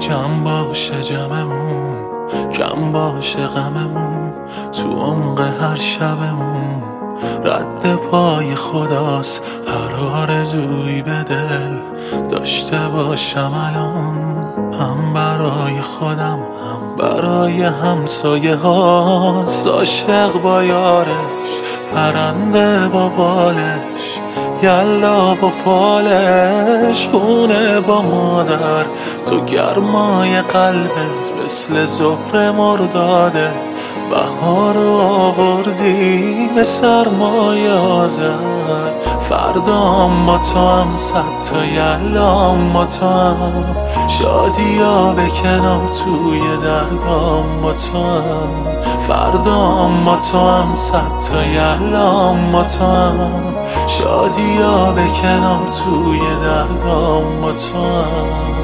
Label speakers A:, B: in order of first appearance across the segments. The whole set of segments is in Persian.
A: کم باشه جمعمون، کم باشه غممون، تو عمق هر شبمون رد پای خداست هر آرزویی به دل داشته باشم الان، هم برای خودم هم برای همسایه هاست. عاشق با یارش، پرنده با بالش، یلا و فالش، خونه با مادر، تو گرمای قلبت مثل زهر مرداده. بهار آوردی به سرمای آذر، فردام با تو هم صد تا یلام با تو هم، شادیا به کنار توی دردام با تو هم، فردام با تو هم صد تا یلام با تو هم، شادیا به کنار توی دردام با تو هم.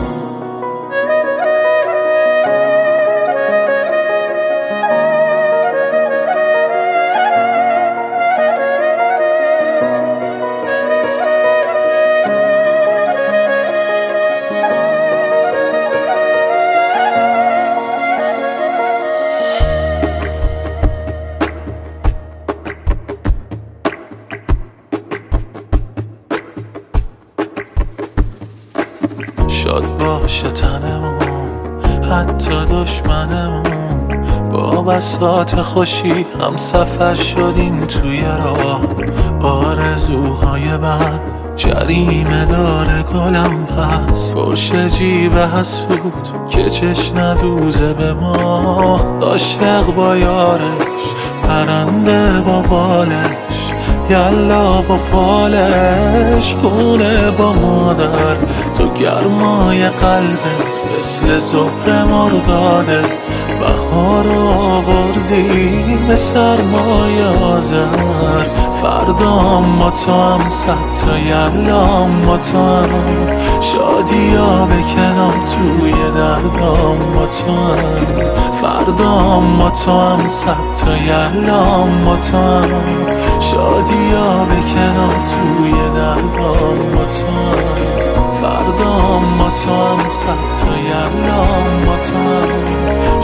A: شاد باشه تنمون، حتی دشمنمون، با بساط خوشی هم سفر شدیم توی راه. آرزوهای بد جریمه داره گلم پس، پرش جیب حسود که چش ندوزه به ما. عاشق با یارش، پرنده با بالش، یلا و فالش، خونه با مادر، تو گرمای قلبت مثل زهر مرداده. بهار آوردی به سرمای آذر، فردام با تو هم صد تا یلام با تو هم، شادیا به کنار توی دردام با تو هم، فردام با تو هم صد تا یلام با تو هم، شادیا به کنار توی دردام با تو هم، فردام با تو هم صد تا یلام با تو هم،